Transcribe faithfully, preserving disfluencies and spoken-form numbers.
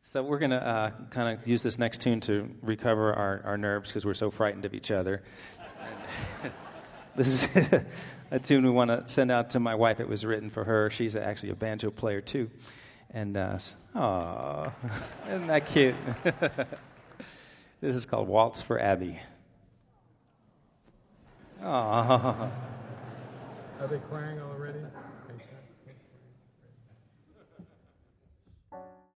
So we're going to uh, kind of use this next tune to recover our, our nerves because we're so frightened of each other. This is a tune we want to send out to my wife. It was written for her. She's actually a banjo player, too. And, uh, aw, isn't that cute? This is called Waltz for Abby. Aw. Are they crying already?